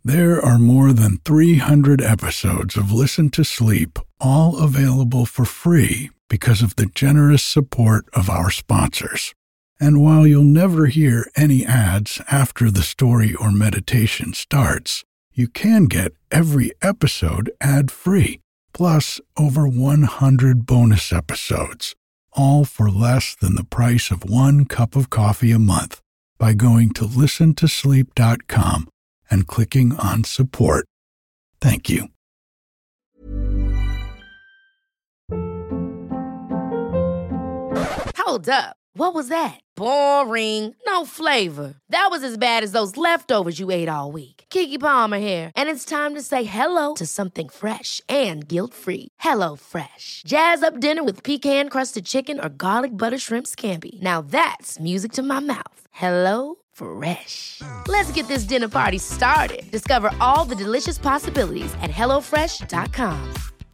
There are more than 300 episodes of Listen to Sleep, all available for free because of the generous support of our sponsors. And while you'll never hear any ads after the story or meditation starts, you can get every episode ad-free, plus over 100 bonus episodes, all for less than the price of one cup of coffee a month by going to listentosleep.com and clicking on support. Thank you. Hold up. What was that? Boring. No flavor. That was as bad as those leftovers you ate all week. Keke Palmer here, and it's time to say hello to something fresh and guilt-free. Hello Fresh. Jazz up dinner with pecan-crusted chicken or garlic butter shrimp scampi. Now that's music to my mouth. Hello Fresh. Let's get this dinner party started. Discover all the delicious possibilities at hellofresh.com.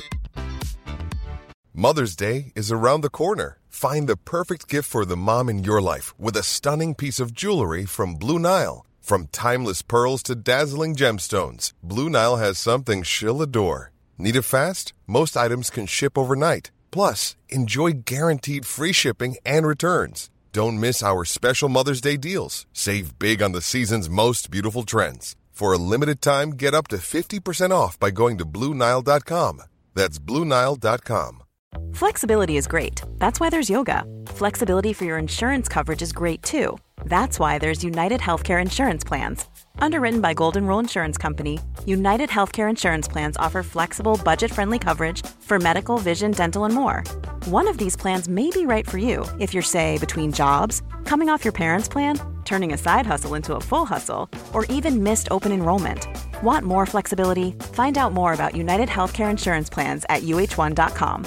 Mother's Day is around the corner. Find the perfect gift for the mom in your life with a stunning piece of jewelry from Blue Nile. From timeless pearls to dazzling gemstones, Blue Nile has something she'll adore. Need it fast? Most items can ship overnight. Plus, enjoy guaranteed free shipping and returns. Don't miss our special Mother's Day deals. Save big on the season's most beautiful trends. For a limited time, get up to 50% off by going to BlueNile.com. That's BlueNile.com. Flexibility is great. That's why there's yoga. Flexibility for your insurance coverage is great too. That's why there's United Healthcare Insurance Plans. Underwritten by Golden Rule Insurance Company, United Healthcare Insurance Plans offer flexible, budget-friendly coverage for medical, vision, dental, and more. One of these plans may be right for you if you're, say, between jobs, coming off your parents' plan, turning a side hustle into a full hustle, or even missed open enrollment. Want more flexibility? Find out more about United Healthcare Insurance Plans at uh1.com.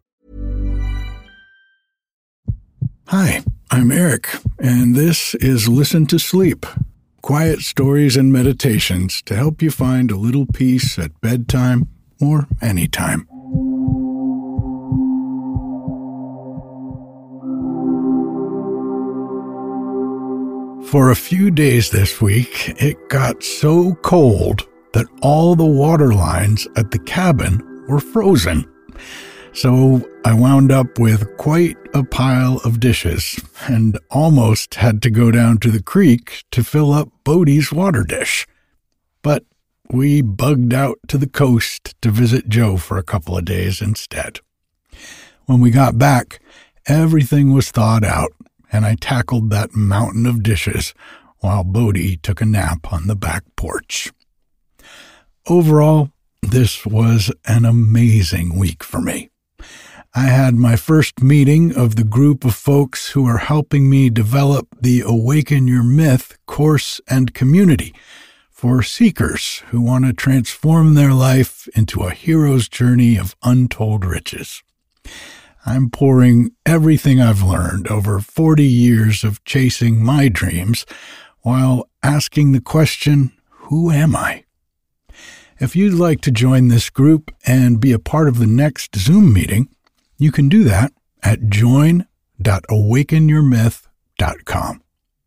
Hi, I'm Eric, and this is Listen to Sleep. Quiet stories and meditations to help you find a little peace at bedtime or anytime. For a few days this week, it got so cold that all the water lines at the cabin were frozen. So I wound up with quite a pile of dishes and almost had to go down to the creek to fill up Bodie's water dish. But we bugged out to the coast to visit Joe for a couple of days instead. When we got back, everything was thawed out, and I tackled that mountain of dishes while Bodie took a nap on the back porch. Overall, this was an amazing week for me. I had my first meeting of the group of folks who are helping me develop the Awaken Your Myth course and community for seekers who want to transform their life into a hero's journey of untold riches. I'm pouring everything I've learned over 40 years of chasing my dreams while asking the question, who am I? If you'd like to join this group and be a part of the next Zoom meeting, you can do that at join.awakenyourmyth.com.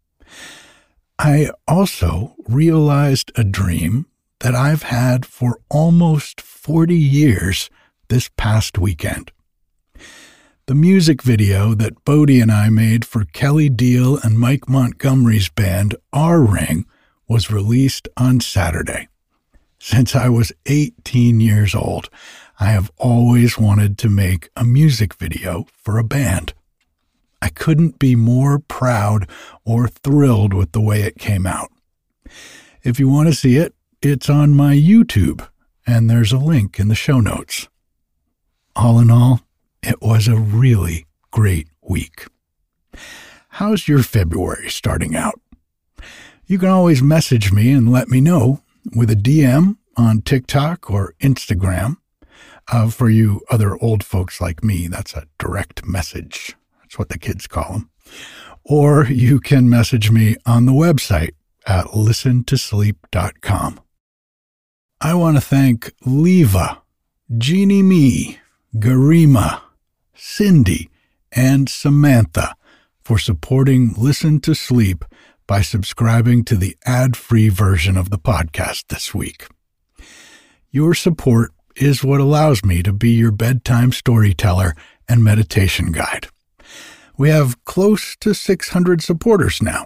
I also realized a dream that I've had for almost 40 years this past weekend. The music video that Bodie and I made for Kelly Deal and Mike Montgomery's band R-Ring was released on Saturday. Since I was 18 years old, I have always wanted to make a music video for a band. I couldn't be more proud or thrilled with the way it came out. If you want to see it, it's on my YouTube, and there's a link in the show notes. All in all, it was a really great week. How's your February starting out? You can always message me and let me know with a DM on TikTok or Instagram. For you other old folks like me, that's a direct message. That's what the kids call them. Or you can message me on the website at listentosleep.com. I want to thank Leva, Jeannie Me, Garima, Cindy, and Samantha for supporting Listen to Sleep by subscribing to the ad-free version of the podcast this week. Your support is what allows me to be your bedtime storyteller and meditation guide. We have close to 600 supporters now,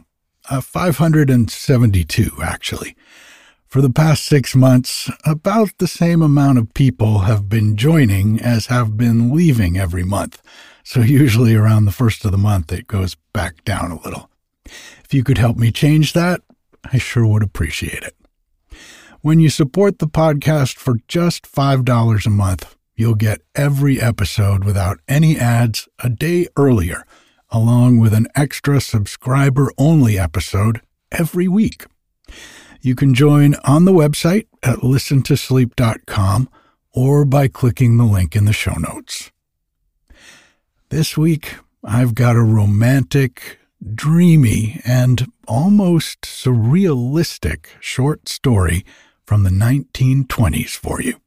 572 actually. For the past 6 months, about the same amount of people have been joining as have been leaving every month. So usually around the first of the month, it goes back down a little. If you could help me change that, I sure would appreciate it. When you support the podcast for just $5 a month, you'll get every episode without any ads a day earlier, along with an extra subscriber-only episode every week. You can join on the website at listentosleep.com or by clicking the link in the show notes. This week, I've got a romantic, dreamy, and almost surrealistic short story from the 1920s for you.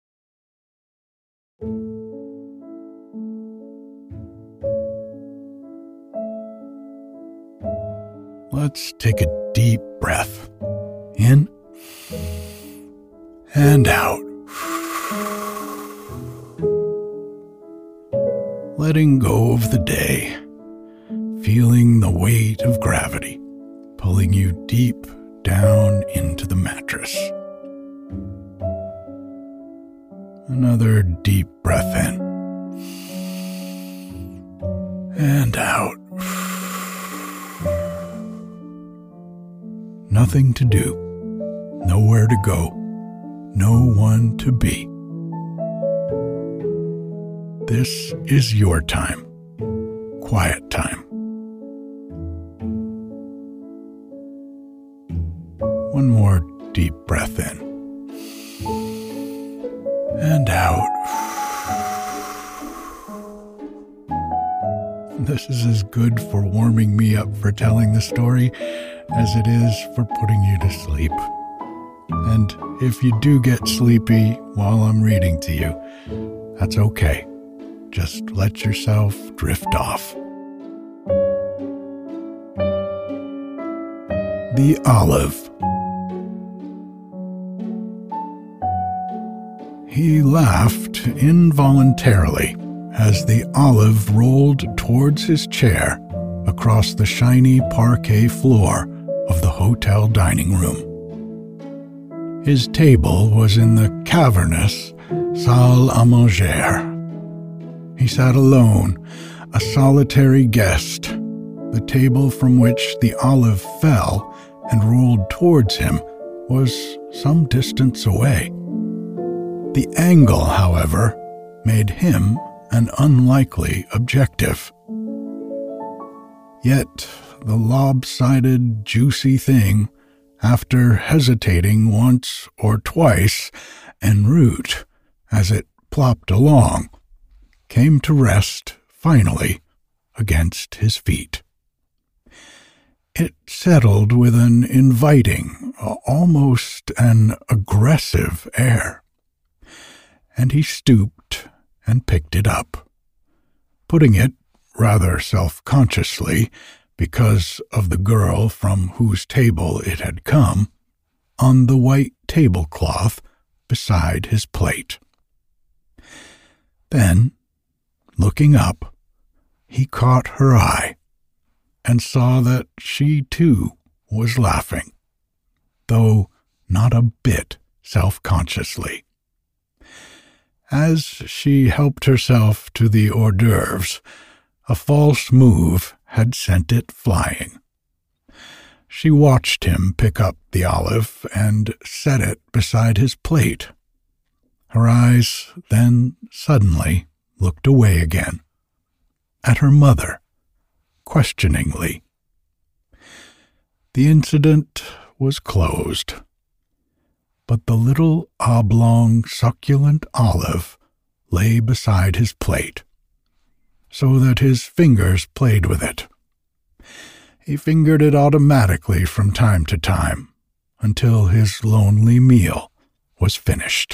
Let's take a deep breath. In and out. Letting go of the day, feeling the weight of gravity, pulling you deep down into the mattress. Another deep breath in and out. Nothing to do, nowhere to go, no one to be. This is your time, quiet time. One more deep breath in and out. This is as good for warming me up for telling the story as it is for putting you to sleep. And if you do get sleepy while I'm reading to you, that's okay. Just let yourself drift off. The Olive. He laughed involuntarily as the Olive rolled towards his chair across the shiny parquet floor of the hotel dining room. His table was in the cavernous salle à manger. He sat alone, a solitary guest. The table from which the Olive fell and rolled towards him was some distance away. The angle, however, made him an unlikely objective. Yet the lopsided, juicy thing, after hesitating once or twice en route as it plopped along, came to rest, finally, against his feet. It settled with an inviting, almost an aggressive air, and he stooped and picked it up, putting it, rather self-consciously, because of the girl from whose table it had come, on the white tablecloth beside his plate. Then, looking up, he caught her eye and saw that she too was laughing, though not a bit self-consciously. As she helped herself to the hors d'oeuvres, a false move had sent it flying. She watched him pick up the olive and set it beside his plate. Her eyes then suddenly looked away again, at her mother, questioningly. The incident was closed, but the little oblong succulent olive lay beside his plate, so that his fingers played with it. He fingered it automatically from time to time, until his lonely meal was finished.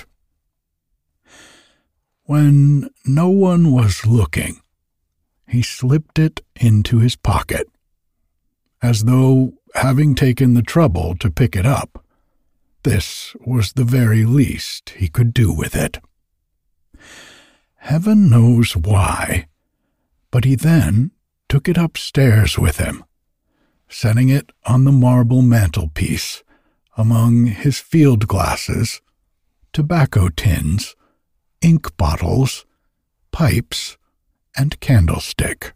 When no one was looking, he slipped it into his pocket, as though having taken the trouble to pick it up, this was the very least he could do with it. Heaven knows why, but he then took it upstairs with him, setting it on the marble mantelpiece among his field glasses, tobacco tins, ink bottles, pipes, and candlestick.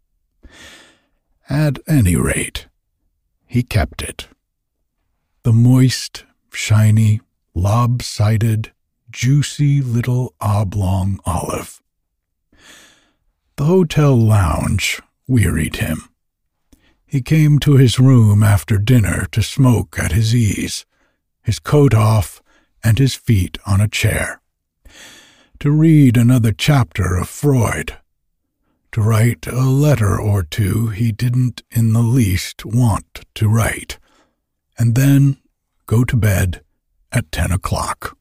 At any rate, he kept it. The moist, shiny, lopsided, juicy little oblong olive. The hotel lounge wearied him. He came to his room after dinner to smoke at his ease, his coat off and his feet on a chair, to read another chapter of Freud, to write a letter or two he didn't in the least want to write, and then go to bed at 10 o'clock.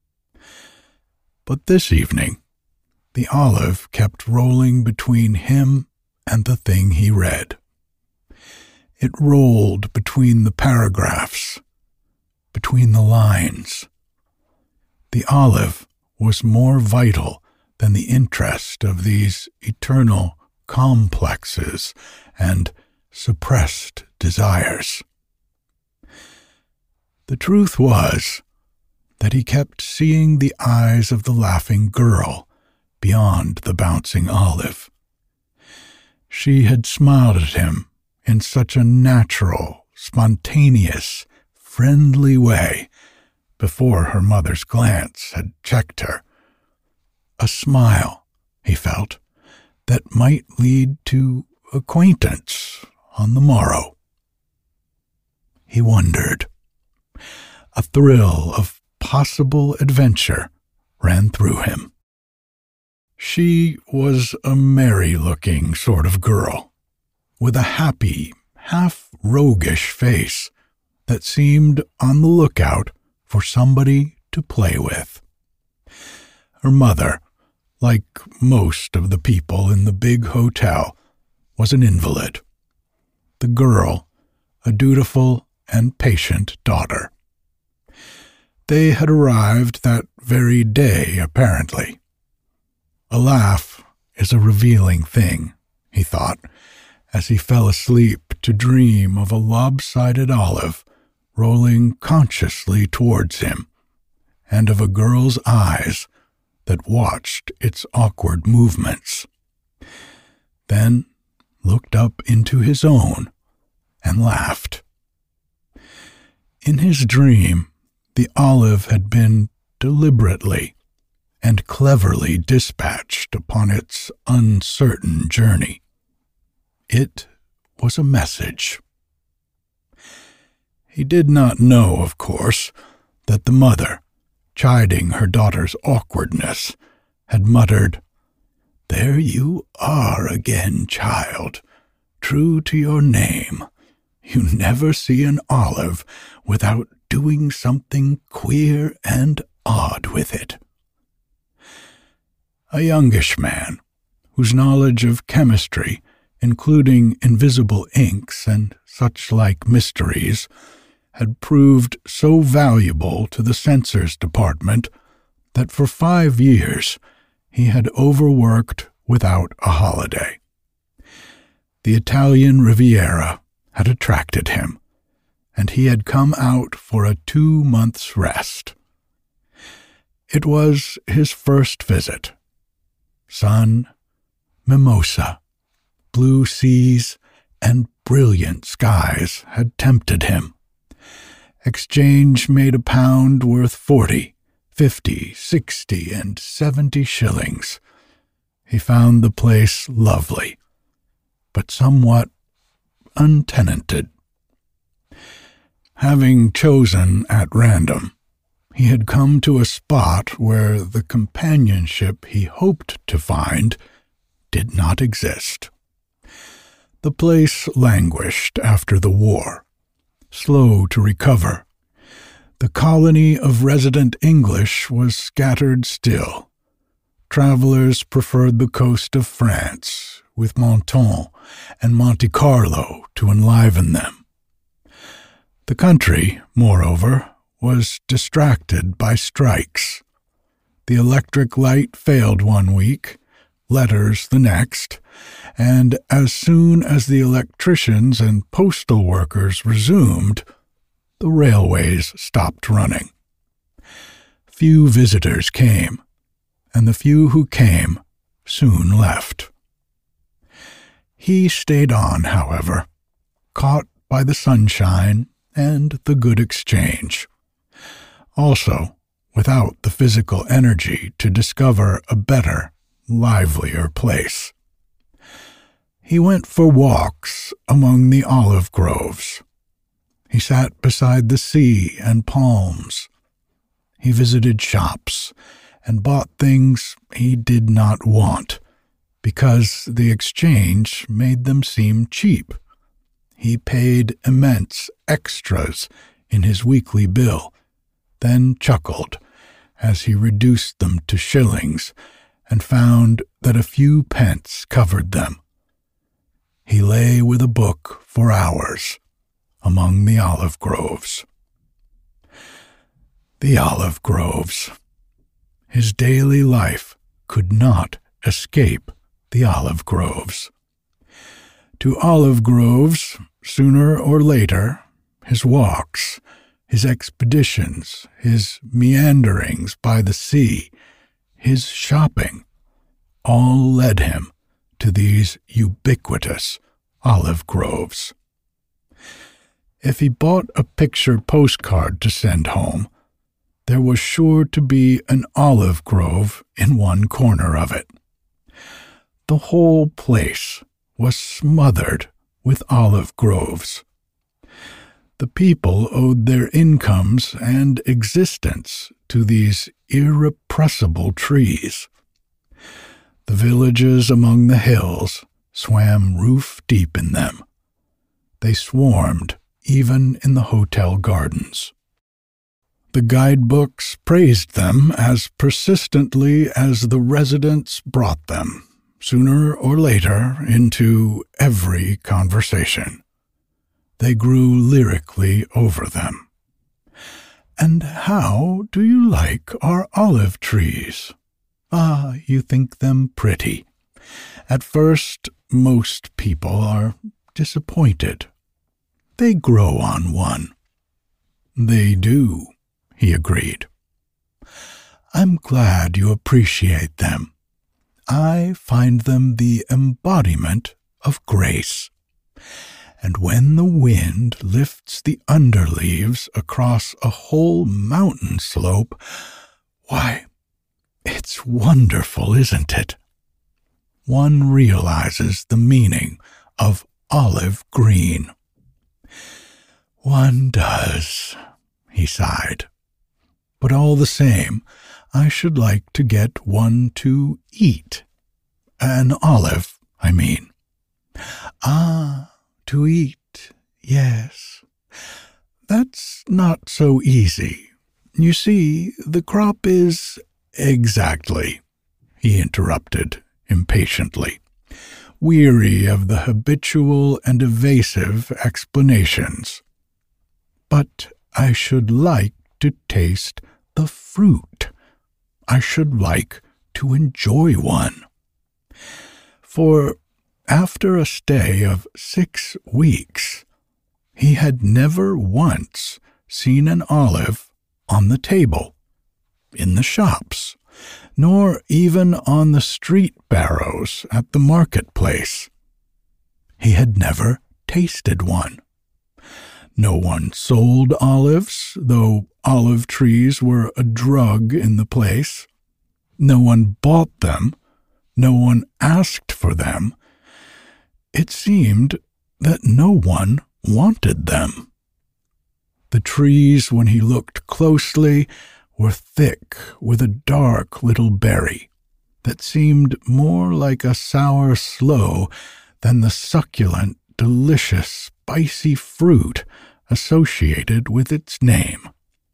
But this evening, the olive kept rolling between him and the thing he read. It rolled between the paragraphs, between the lines. The olive was more vital than the interest of these eternal complexes and suppressed desires. The truth was that he kept seeing the eyes of the laughing girl beyond the bouncing olive. She had smiled at him in such a natural, spontaneous, friendly way before her mother's glance had checked her. A smile, he felt, that might lead to acquaintance on the morrow. He wondered. A thrill of possible adventure ran through him. She was a merry-looking sort of girl, with a happy, half-roguish face that seemed on the lookout for somebody to play with. Her mother, like most of the people in the big hotel, was an invalid. The girl, a dutiful and patient daughter. They had arrived that very day, apparently. A laugh is a revealing thing, he thought, as he fell asleep to dream of a lopsided olive rolling consciously towards him, and of a girl's eyes that watched its awkward movements, then looked up into his own and laughed. In his dream, the olive had been deliberately and cleverly dispatched upon its uncertain journey. It was a message. He did not know, of course, that the mother, chiding her daughter's awkwardness, had muttered, "There you are again, child, true to your name. You never see an olive without doing something queer and odd with it." A youngish man, whose knowledge of chemistry, including invisible inks and such like mysteries, had proved so valuable to the censors department that for 5 years he had overworked without a holiday. The Italian Riviera had attracted him, and he had come out for a 2 months' rest. It was his first visit. Sun, mimosa, blue seas, and brilliant skies had tempted him. Exchange made a pound worth 40, 50, 60, and 70 shillings. He found the place lovely, but somewhat untenanted. Having chosen at random, he had come to a spot where the companionship he hoped to find did not exist. The place languished after the war, slow to recover. The colony of resident English was scattered still. Travelers preferred the coast of France, with Menton and Monte Carlo to enliven them. The country, moreover, was distracted by strikes. The electric light failed one week, letters the next, and as soon as the electricians and postal workers resumed, the railways stopped running. Few visitors came, and the few who came soon left. He stayed on, however, caught by the sunshine and the good exchange. Also, without the physical energy to discover a better, livelier place. He went for walks among the olive groves. He sat beside the sea and palms. He visited shops and bought things he did not want, because the exchange made them seem cheap. He paid immense extras in his weekly bill, then chuckled as he reduced them to shillings and found that a few pence covered them. He lay with a book for hours among the olive groves. The olive groves. His daily life could not escape the olive groves. To olive groves, sooner or later, his walks, his expeditions, his meanderings by the sea, his shopping, all led him to these ubiquitous olive groves. If he bought a picture postcard to send home, there was sure to be an olive grove in one corner of it. The whole place was smothered with olive groves. The people owed their incomes and existence to these irrepressible trees. The villages among the hills swam roof-deep in them. They swarmed even in the hotel gardens. The guidebooks praised them as persistently as the residents brought them, sooner or later, into every conversation. They grew lyrically over them. "And how do you like our olive trees? Ah, you think them pretty. At first, most people are disappointed. They grow on one." "They do," he agreed. "I'm glad you appreciate them. I find them the embodiment of grace. And when the wind lifts the underleaves across a whole mountain slope, why, it's wonderful, isn't it? One realizes the meaning of olive green." "One does," he sighed. "But all the same, I should like to get one to eat. An olive, I mean." "Ah, to eat, yes. That's not so easy. You see, the crop is—" "Exactly," he interrupted impatiently, weary of the habitual and evasive explanations. "But I should like to taste the fruit. I should like to enjoy one." For after a stay of 6 weeks, he had never once seen an olive on the table, in the shops, nor even on the street barrows at the marketplace. He had never tasted one. No one sold olives, though olive trees were a drug in the place. No one bought them. No one asked for them. It seemed that no one wanted them. The trees, when he looked closely, were thick with a dark little berry that seemed more like a sour sloe than the succulent, delicious, spicy fruit associated with its name.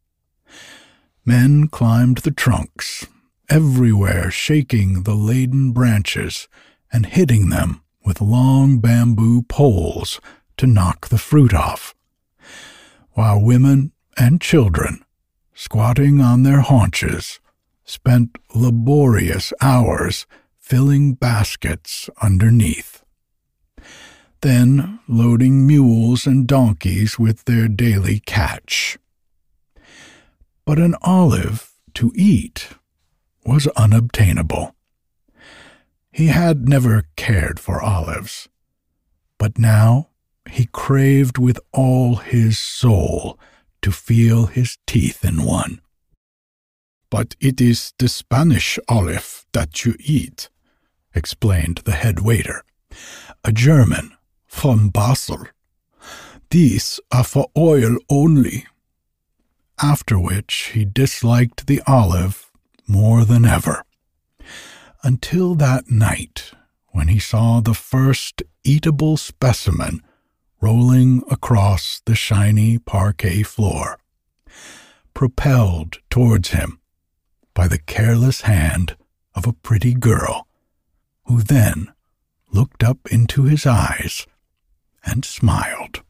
Men climbed the trunks, everywhere shaking the laden branches and hitting them with long bamboo poles to knock the fruit off. while women and children, squatting on their haunches, spent laborious hours filling baskets underneath, then loading mules and donkeys with their daily catch. But an olive to eat was unobtainable. He had never cared for olives, but now he craved with all his soul to feel his teeth in one. "But it is the Spanish olive that you eat," explained the head waiter, a German from Basel. "These are for oil only." After which he disliked the olive more than ever, until that night when he saw the first eatable specimen rolling across the shiny parquet floor, propelled towards him by the careless hand of a pretty girl, who then looked up into his eyes and smiled.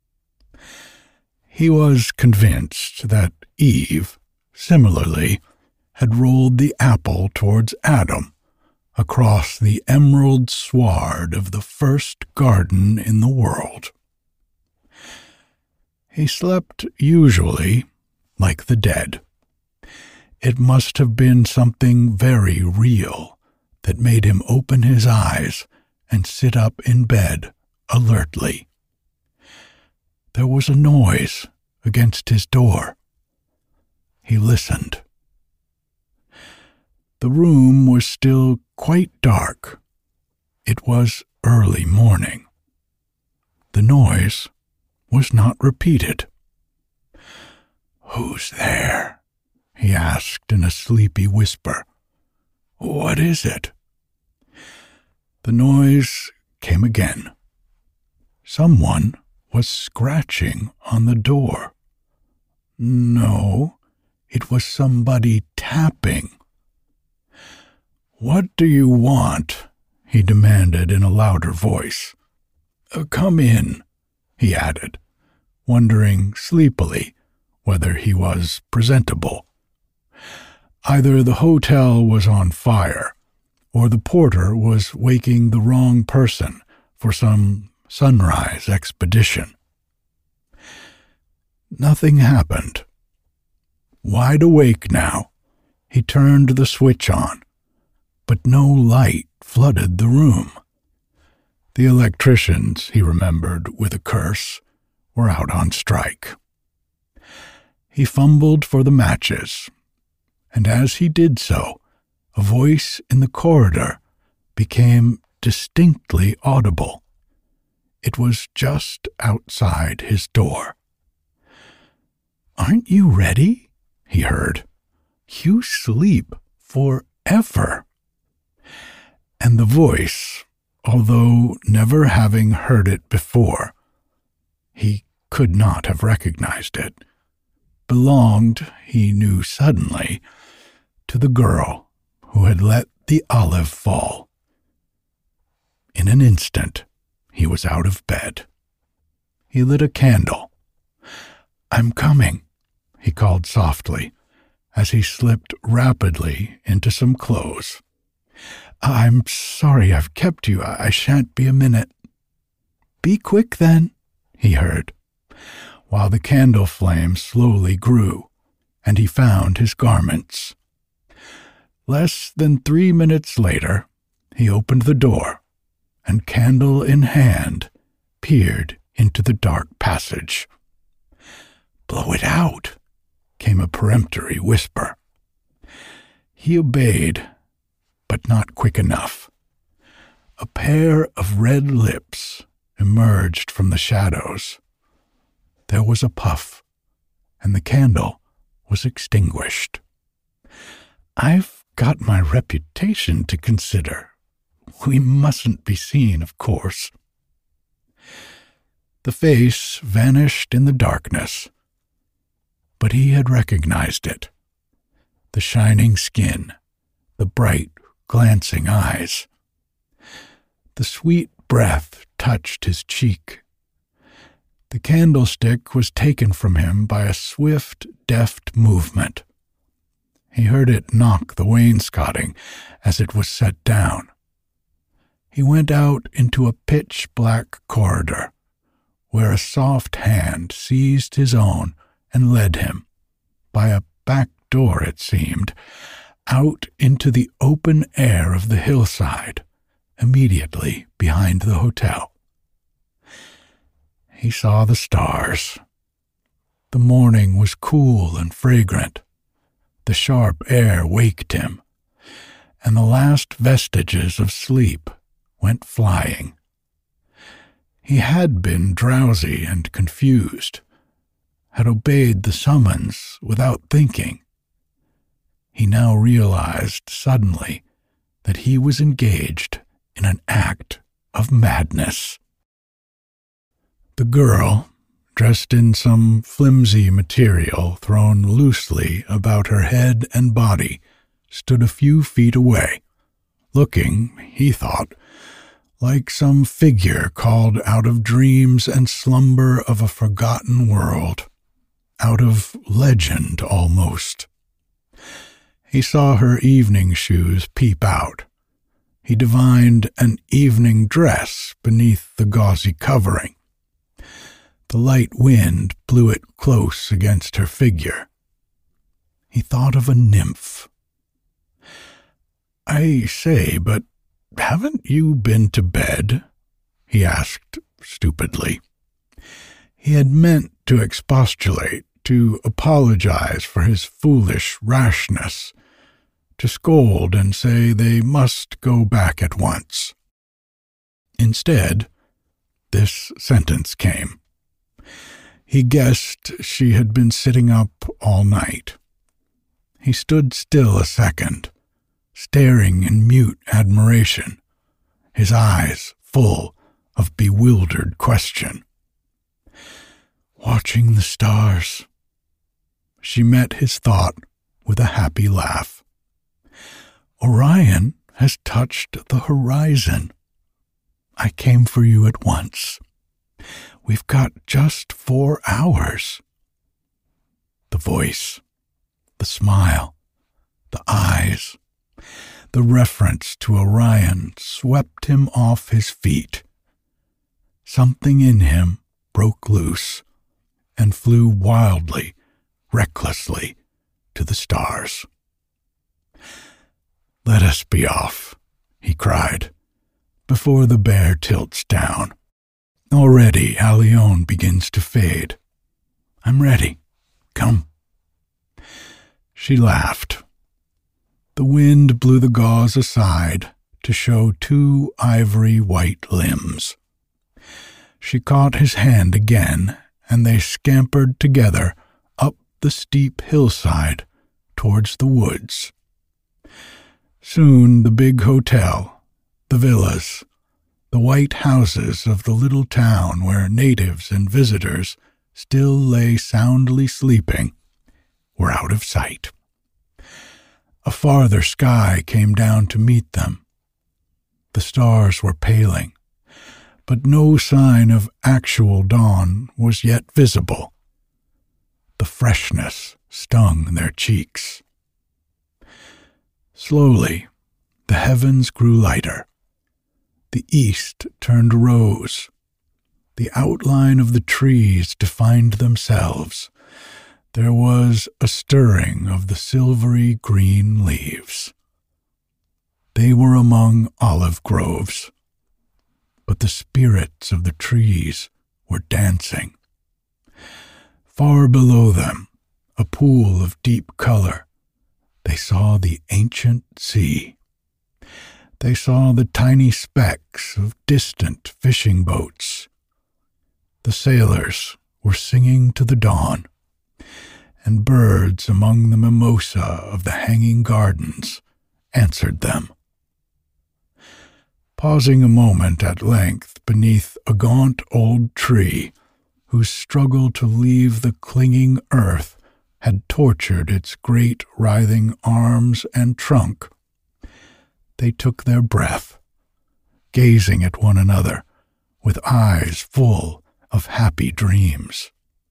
He was convinced that Eve, similarly, had rolled the apple towards Adam across the emerald sward of the first garden in the world. He slept usually like the dead. It must have been something very real that made him open his eyes and sit up in bed alertly. There was a noise against his door. He listened. The room was still quite dark. It was early morning. The noise was not repeated. "Who's there?" he asked in a sleepy whisper. "What is it?" The noise came again. Someone was scratching on the door. No, it was somebody tapping. "What do you want?" he demanded in a louder voice. "Come in," he added, wondering sleepily whether he was presentable. Either the hotel was on fire, or the porter was waking the wrong person for some sunrise expedition. Nothing happened. Wide awake now, he turned the switch on, but no light flooded the room. The electricians, he remembered with a curse, were out on strike. He fumbled for the matches, and as he did so, a voice in the corridor became distinctly audible. It was just outside his door. "Aren't you ready?" he heard. "You sleep forever." And the voice, although never having heard it before, he could not have recognized it, belonged, he knew suddenly, to the girl who had let the olive fall. In an instant, he was out of bed. He lit a candle. "I'm coming," he called softly, as he slipped rapidly into some clothes. "I'm sorry I've kept you. I shan't be a minute." "Be quick, then," he heard, while the candle flame slowly grew, and he found his garments. Less than 3 minutes later, he opened the door, and candle in hand, peered into the dark passage. "Blow it out," came a peremptory whisper. He obeyed, but not quick enough. A pair of red lips emerged from the shadows. There was a puff, and the candle was extinguished. "I've got my reputation to consider. We mustn't be seen, of course." The face vanished in the darkness, but he had recognized it. The shining skin, the bright, glancing eyes. The sweet breath touched his cheek. The candlestick was taken from him by a swift, deft movement. He heard it knock the wainscoting as it was set down. He went out into a pitch-black corridor, where a soft hand seized his own and led him, by a back door it seemed, out into the open air of the hillside, immediately behind the hotel. He saw the stars. The morning was cool and fragrant. The sharp air waked him, and the last vestiges of sleep went flying. He had been drowsy and confused, had obeyed the summons without thinking. He now realized suddenly that he was engaged in an act of madness. The girl, dressed in some flimsy material thrown loosely about her head and body, stood a few feet away, looking, he thought, like some figure called out of dreams and slumber of a forgotten world, out of legend almost. He saw her evening shoes peep out. He divined an evening dress beneath the gauzy covering. The light wind blew it close against her figure. He thought of a nymph. "I say, but haven't you been to bed?" he asked stupidly. He had meant to expostulate, to apologize for his foolish rashness, to scold and say they must go back at once. Instead, this sentence came. He guessed she had been sitting up all night. He stood still a second, staring in mute admiration, his eyes full of bewildered question. Watching the stars. She met his thought with a happy laugh. Orion has touched the horizon. I came for you at once. We've got just 4 hours. The voice, the smile, the eyes, the reference to Orion swept him off his feet. Something in him broke loose and flew wildly, recklessly, to the stars. "Let us be off," he cried, "before the bear tilts down. Already Allione begins to fade. I'm ready. Come." She laughed. The wind blew the gauze aside to show 2 ivory white limbs. She caught his hand again, and they scampered together up the steep hillside towards the woods. Soon the big hotel, the villas, the white houses of the little town where natives and visitors still lay soundly sleeping, were out of sight. A farther sky came down to meet them. The stars were paling, but no sign of actual dawn was yet visible. The freshness stung their cheeks. Slowly, the heavens grew lighter. The east turned rose. The outline of the trees defined themselves. There was a stirring of the silvery green leaves. They were among olive groves, but the spirits of the trees were dancing. Far below them, a pool of deep color, they saw the ancient sea. They saw the tiny specks of distant fishing boats. The sailors were singing to the dawn, and birds among the mimosa of the hanging gardens answered them. Pausing a moment at length beneath a gaunt old tree whose struggle to leave the clinging earth had tortured its great writhing arms and trunk, they took their breath, gazing at one another with eyes full of happy dreams.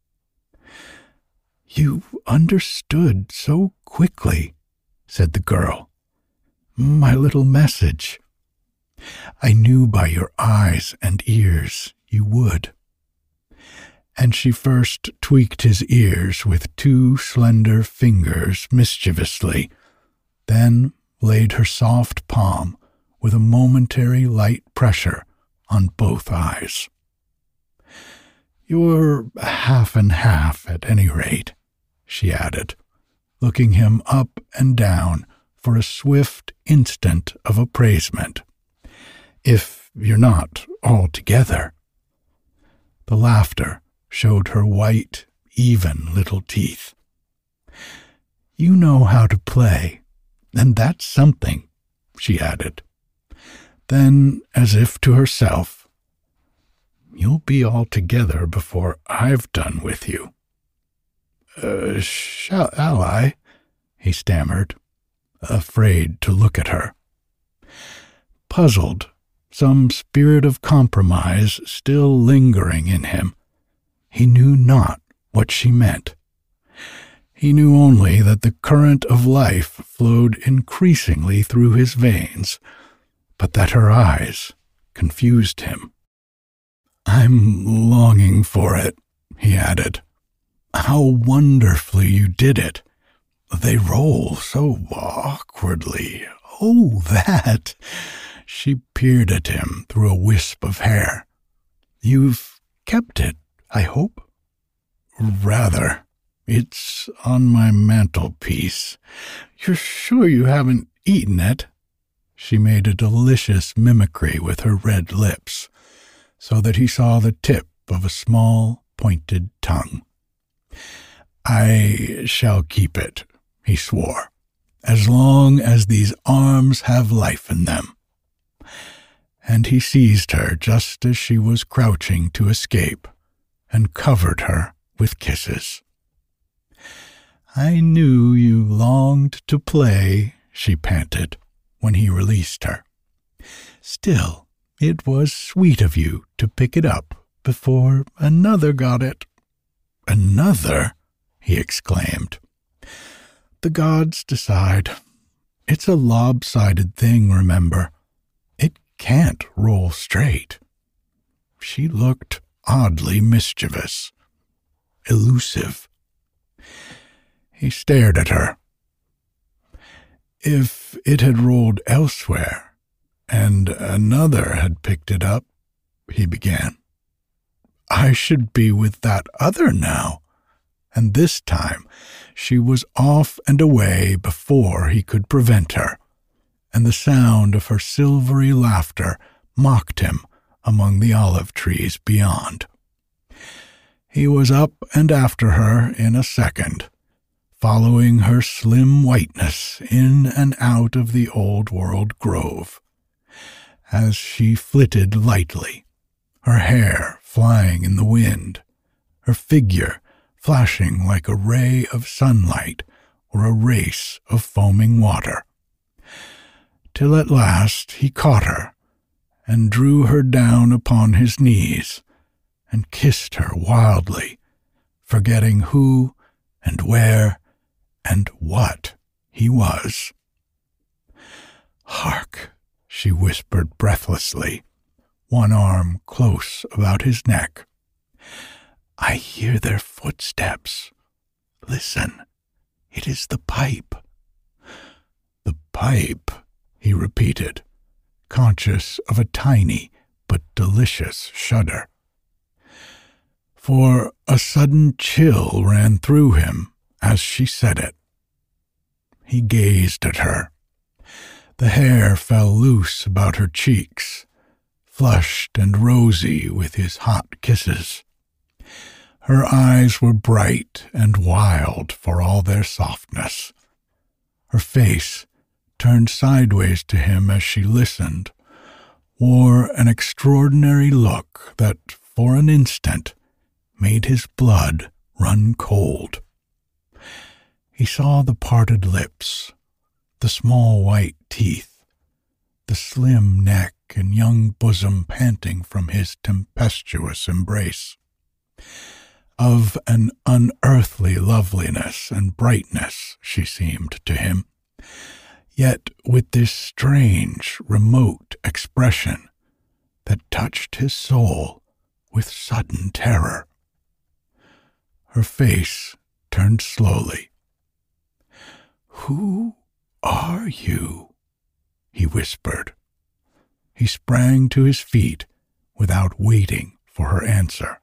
"You understood so quickly," said the girl. "My little message. I knew by your eyes and ears you would." And she first tweaked his ears with 2 slender fingers mischievously, then laid her soft palm with a momentary light pressure on both eyes. "You're half and half, at any rate," she added, looking him up and down for a swift instant of appraisement. "If you're not altogether." The laughter showed her white, even little teeth. "You know how to play, and that's something," she added. Then, as if to herself, "You'll be altogether before I've done with you." Shall I?" he stammered, afraid to look at her. Puzzled, some spirit of compromise still lingering in him, he knew not what she meant. He knew only that the current of life flowed increasingly through his veins, but that her eyes confused him. "I'm longing for it," he added. "How wonderfully you did it. They roll so awkwardly. Oh, that!" She peered at him through a wisp of hair. "You've kept it, I hope?" "Rather. It's on my mantelpiece." "You're sure you haven't eaten it?" She made a delicious mimicry with her red lips, so that he saw the tip of a small, pointed tongue. "I shall keep it," he swore, "as long as these arms have life in them." And he seized her just as she was crouching to escape, and covered her with kisses. "I knew you longed to play," she panted, when he released her. "Still, it was sweet of you to pick it up before another got it." "Another?" he exclaimed. "The gods decide. It's a lopsided thing, remember. It can't roll straight." She looked oddly mischievous, elusive. He stared at her. "If it had rolled elsewhere, and another had picked it up," he began, "I should be with that other now." And this time she was off and away before he could prevent her, and the sound of her silvery laughter mocked him among the olive trees beyond. He was up and after her in a second, following her slim whiteness in and out of the old-world grove, as she flitted lightly, her hair flying in the wind, her figure flashing like a ray of sunlight or a race of foaming water, till at last he caught her and drew her down upon his knees and kissed her wildly, forgetting who and where and what he was. "Hark," she whispered breathlessly, one arm close about his neck. "I hear their footsteps. Listen, it is the pipe." "The pipe," he repeated, conscious of a tiny but delicious shudder. For a sudden chill ran through him as she said it. He gazed at her. The hair fell loose about her cheeks, flushed and rosy with his hot kisses. Her eyes were bright and wild for all their softness. Her face, turned sideways to him as she listened, wore an extraordinary look that, for an instant, made his blood run cold. He saw the parted lips, the small white teeth, the slim neck and young bosom panting from his tempestuous embrace. Of an unearthly loveliness and brightness she seemed to him, yet with this strange, remote expression that touched his soul with sudden terror. Her face turned slowly. "Who are you?" he whispered. He sprang to his feet without waiting for her answer.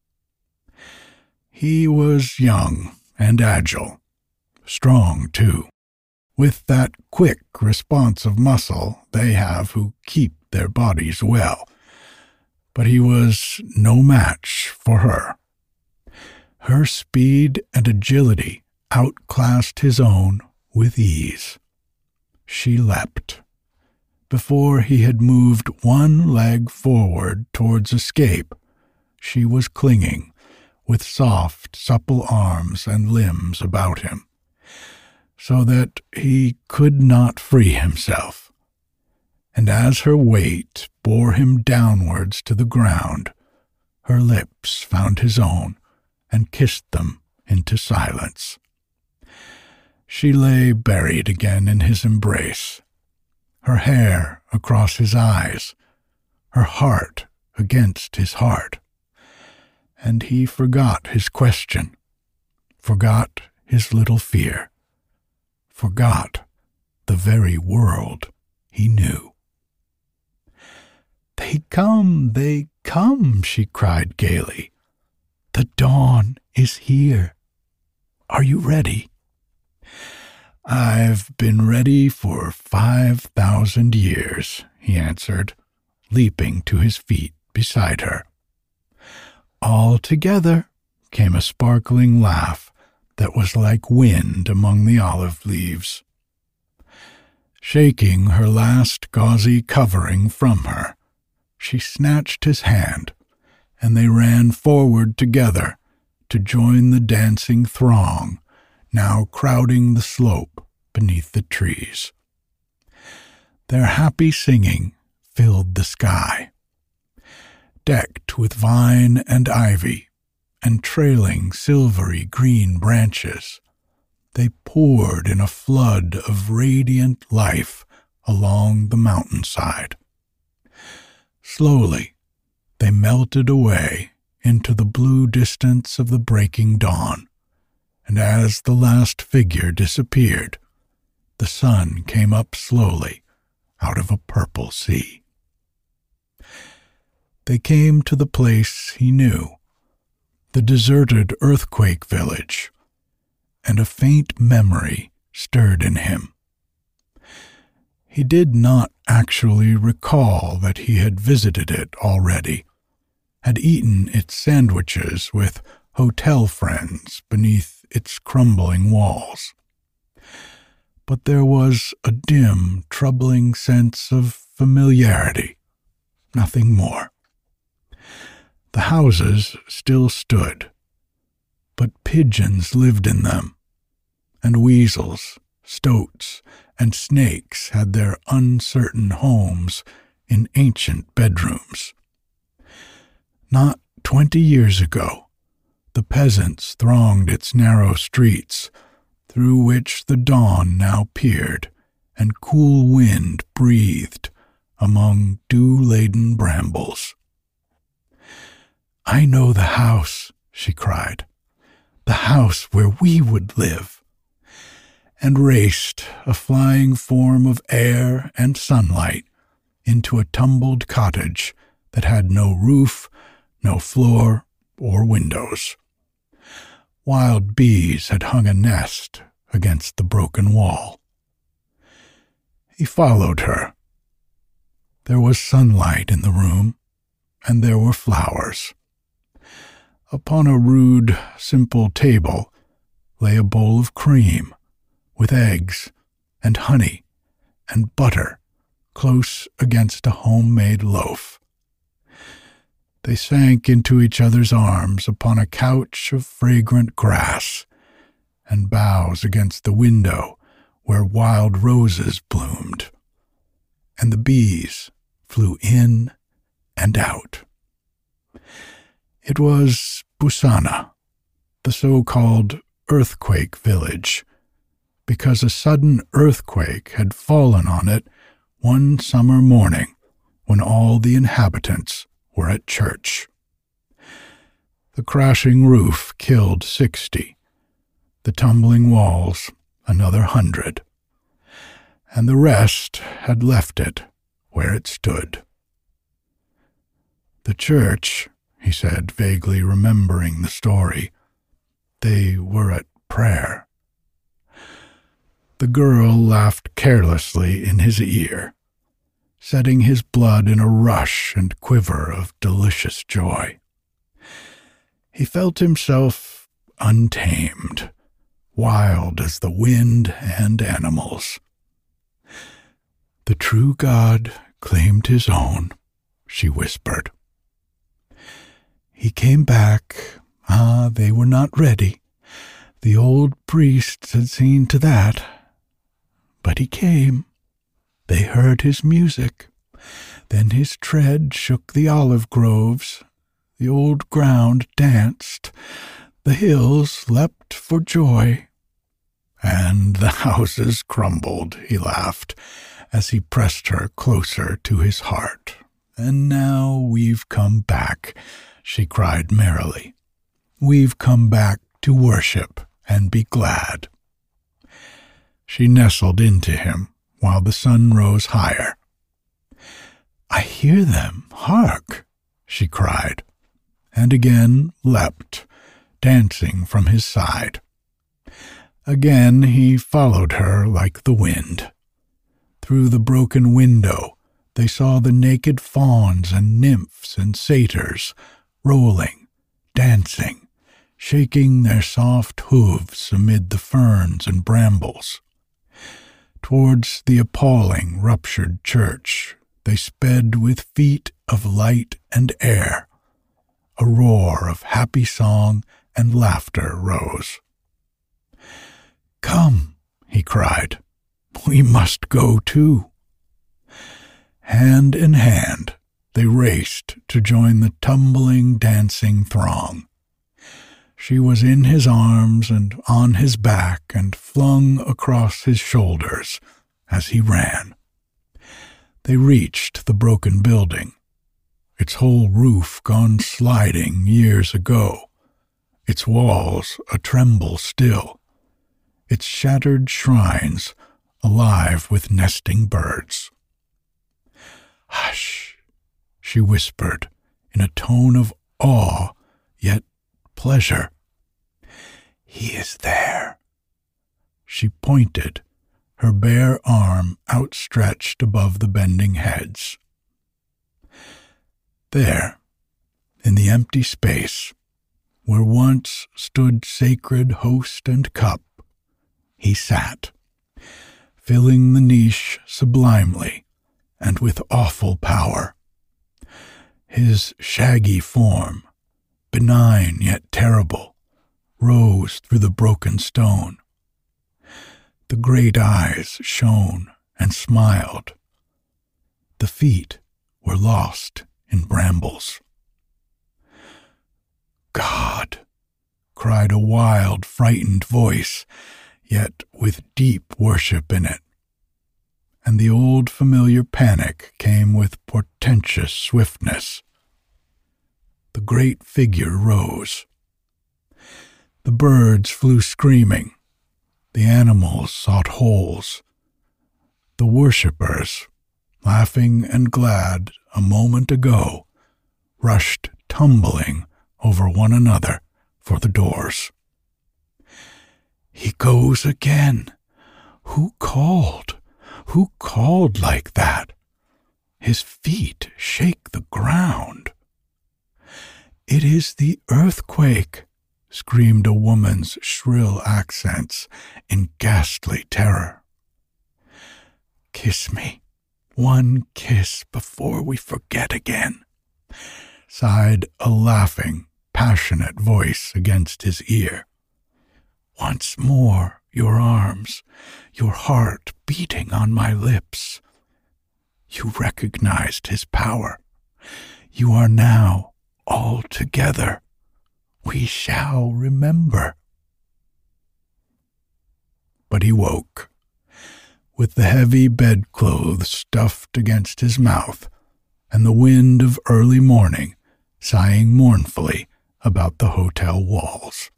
He was young and agile, strong too, with that quick response of muscle they have who keep their bodies well. But he was no match for her. Her speed and agility outclassed his own with ease. She leapt. Before he had moved one leg forward towards escape, she was clinging with soft, supple arms and limbs about him, so that he could not free himself. And as her weight bore him downwards to the ground, her lips found his own and kissed them into silence. She lay buried again in his embrace, her hair across his eyes, her heart against his heart. And he forgot his question, forgot his little fear, forgot the very world he knew. They come, she cried gaily. "The dawn is here. Are you ready?" "I've been ready for 5,000 years, he answered, leaping to his feet beside her. All together came a sparkling laugh that was like wind among the olive leaves. Shaking her last gauzy covering from her, she snatched his hand, and they ran forward together to join the dancing throng now crowding the slope beneath the trees. Their happy singing filled the sky. Decked with vine and ivy, and trailing silvery green branches, they poured in a flood of radiant life along the mountainside. Slowly, they melted away into the blue distance of the breaking dawn, and as the last figure disappeared, the sun came up slowly out of a purple sea. They came to the place he knew, the deserted earthquake village, and a faint memory stirred in him. He did not actually recall that he had visited it already, had eaten its sandwiches with hotel friends beneath its crumbling walls. But there was a dim, troubling sense of familiarity, nothing more. The houses still stood, but pigeons lived in them, and weasels, stoats, and snakes had their uncertain homes in ancient bedrooms. Not 20 years ago, the peasants thronged its narrow streets, through which the dawn now peered, and cool wind breathed among dew-laden brambles. "I know the house," she cried, "the house where we would live," and raced, a flying form of air and sunlight, into a tumbled cottage that had no roof, no floor or windows. Wild bees had hung a nest against the broken wall. He followed her. There was sunlight in the room, and there were flowers. Upon a rude, simple table lay a bowl of cream, with eggs and honey and butter close against a homemade loaf. They sank into each other's arms upon a couch of fragrant grass, and boughs against the window where wild roses bloomed, and the bees flew in and out. It was Busana, the so-called earthquake village, because a sudden earthquake had fallen on it one summer morning when all the inhabitants were at church. The crashing roof killed 60, the tumbling walls another 100, and the rest had left it where it stood. The church, he said, vaguely remembering the story, they were at prayer. The girl laughed carelessly in his ear, setting his blood in a rush and quiver of delicious joy. He felt himself untamed, wild as the wind and animals. The true God claimed his own, she whispered. He came back. They were not ready. The old priests had seen to that. But he came. They heard his music. Then his tread shook the olive groves. The old ground danced. The hills leapt for joy. And the houses crumbled, he laughed, as he pressed her closer to his heart. And now we've come back, she cried merrily. We've come back to worship and be glad. She nestled into him while the sun rose higher. I hear them, hark, she cried, and again leapt, dancing from his side. Again he followed her like the wind. Through the broken window they saw the naked fauns and nymphs and satyrs, rolling, dancing, shaking their soft hooves amid the ferns and brambles. Towards the appalling, ruptured church they sped with feet of light and air. A roar of happy song and laughter rose. Come, he cried, we must go too. Hand in hand they raced to join the tumbling, dancing throng. She was in his arms and on his back and flung across his shoulders as he ran. They reached the broken building, its whole roof gone sliding years ago, its walls a-tremble still, its shattered shrines alive with nesting birds. Hush, she whispered in a tone of awe, yet pleasure. He is there. She pointed, her bare arm outstretched above the bending heads. There, in the empty space, where once stood sacred host and cup, he sat, filling the niche sublimely and with awful power. His shaggy form, benign yet terrible, rose through the broken stone. The great eyes shone and smiled. The feet were lost in brambles. God, cried a wild, frightened voice, yet with deep worship in it. And the old familiar panic came with portentous swiftness. The great figure rose. The birds flew screaming. The animals sought holes. The worshippers, laughing and glad a moment ago, rushed tumbling over one another for the doors. He goes again. Who called? Who called like that? His feet shake the ground. It is the earthquake, screamed a woman's shrill accents in ghastly terror. Kiss me, one kiss before we forget again, sighed a laughing, passionate voice against his ear. Once more, your arms, your heart beating on my lips. You recognized his power. You are now all together, we shall remember. But he woke, with the heavy bedclothes stuffed against his mouth, and the wind of early morning sighing mournfully about the hotel walls.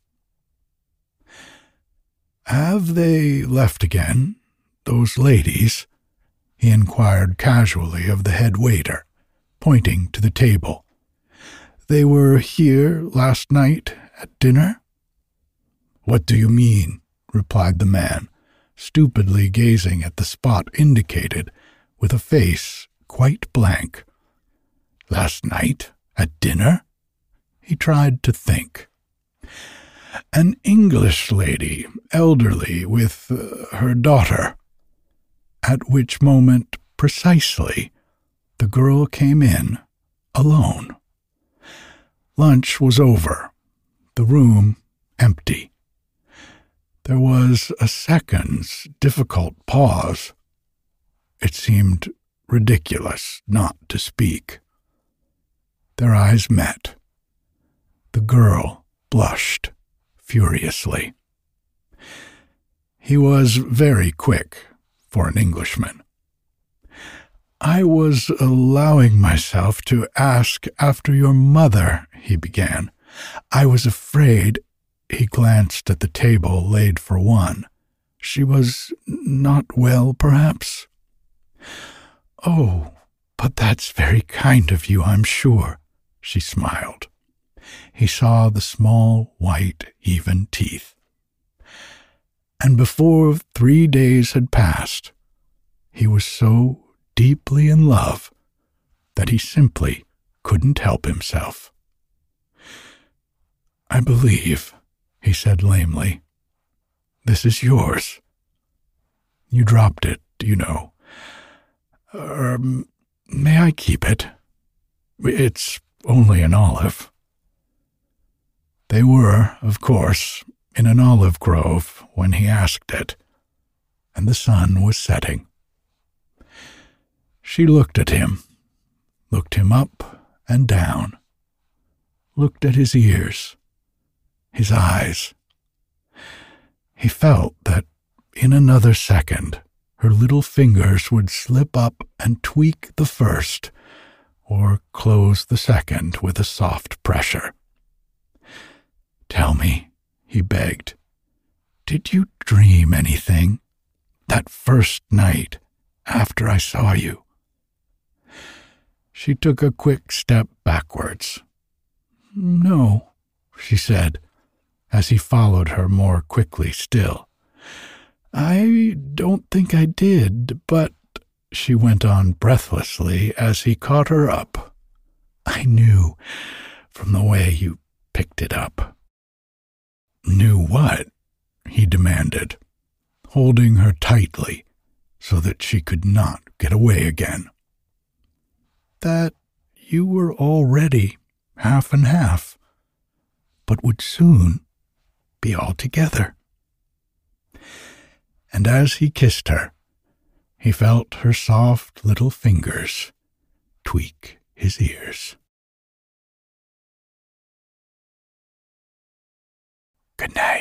"Have they left again, those ladies?" he inquired casually of the head waiter, pointing to the table. "They were here last night at dinner?" "What do you mean?" replied the man, stupidly gazing at the spot indicated, with a face quite blank. "Last night at dinner?" He tried to think. "An English lady, elderly, with her daughter." At which moment, precisely, the girl came in, alone. Lunch was over, the room empty. There was a second's difficult pause. It seemed ridiculous not to speak. Their eyes met. The girl blushed furiously. He was very quick for an Englishman. "I was allowing myself to ask after your mother," he began. "I was afraid—" He glanced at the table laid for one. "She was not well, perhaps?" "Oh, but that's very kind of you, I'm sure," she smiled. He saw the small, white, even teeth. And before 3 days had passed, he was so deeply in love that he simply couldn't help himself. "I believe," he said lamely, "this is yours. You dropped it, you know. May I keep it? It's only an olive." They were, of course, in an olive grove when he asked it, and the sun was setting. She looked at him, looked him up and down, looked at his ears, his eyes. He felt that in another second her little fingers would slip up and tweak the first, or close the second with a soft pressure. "Tell me," he begged, "did you dream anything that first night after I saw you?" She took a quick step backwards. "No," she said, as he followed her more quickly still. "I don't think I did, but," she went on breathlessly as he caught her up, "I knew from the way you picked it up." "Knew what?" he demanded, holding her tightly so that she could not get away again. "That you were already half and half, but would soon be all together." And as he kissed her, he felt her soft little fingers tweak his ears. Good night.